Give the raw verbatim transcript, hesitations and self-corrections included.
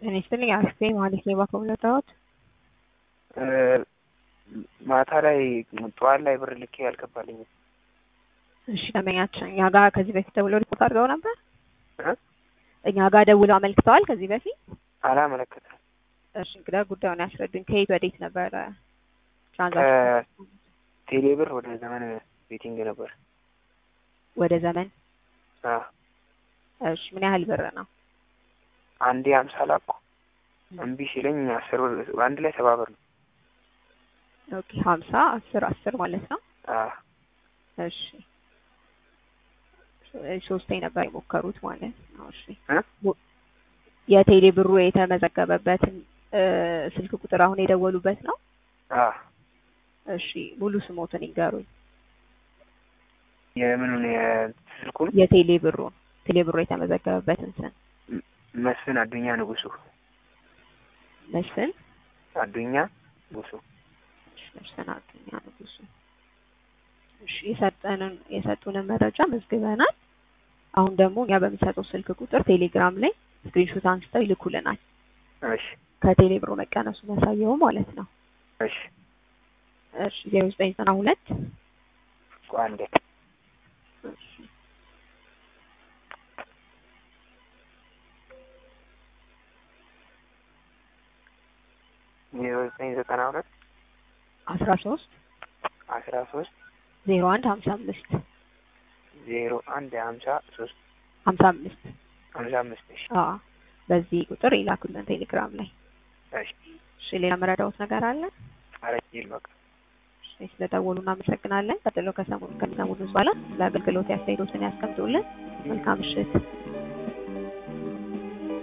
እኔ ስልኝ አስቴ ማለት ነው ባኮለታውት ማታ ላይ ጠዋት ላይ ብር ልኬ ያልገባልኝ። እሺ ደንበኛችን እኛ ጋር ከዚህ በፊት ደውለው ሪፖርት አድርገው ነበር? እ እኛ ጋር ደውለው አመልክተዋል ከዚህ በፊት? አላመለከተም። እሺ እንግዲህ ጉዳዩን ያስረዱኝ። ከየት ወዴት ነበር ትራንዛክሽን? ቴሌ ብር ወደ ዘመን ቤቲንግ ነበር። ወደ ዘመን? አዎ። እሺ ምን ያህል ብር ነው? አንዴ ሃምሳ ላኩ እምቢ ሲለኝ አስር ብር አንድ ላይ ሰባ ብር ነው። ኦኬ ሃምሳ አስር አስር ማለት ነው። አዎ። እሺ ሶስቴ ነበር የሞከሩት ማለት ነው። እሺ እ የቴሌ ብሩ የተመዘገበበትን ስልክ ቁጥር አሁን የደወሉበት ነው? አዎ። እሺ ሙሉ ስሞትን ይንገሩኝ። የምኑን የስልኩን? የቴሌ ብሩ ቴሌ ብሩ የተመዘገበበትን ስም። መስፍን አዱኛ ንጉሱ። መስፍን አዱኛ ንጉሱ። መስፍን አዱኛ ንጉሱ። እሺ የሰጠንን የሰጡንን መረጃ መዝግበናል። አሁን ደግሞ እኛ በሚሰጠው ስልክ ቁጥር ቴሌግራም ላይ ስክሪንሾት አንስተው ይልኩልናል። እሺ ከቴሌ ብሩ መቀነሱን ያሳየው ማለት ነው። እሺ እሺ ዜሮ ዘጠኝ ዘጠና ሁለት ቋንዴ እሺ ዜሮ ዘጠኝ ዘጠና ሁለት አስራ ሶስት አስራ ሶስት ዜሮ አንድ ሀምሳ አምስት ዜሮ አንድ ሀምሳ ሶስት ሀምሳ አምስት ሀምሳ አምስት እሺ አዎ በዚህ ቁጥር ይላኩልን ቴሌግራም ላይ። እሺ እሺ ሌላ መረዳዎት ነገር አለ? አረጅል በቃ እሺ ስለደወሉ እናመሰግናለን። ቀጥሎ ከሰሙን ከሰሙን በኋላ ለአገልግሎት ያስተያየቶትን ያስቀምጡልን። መልካም ምሽት።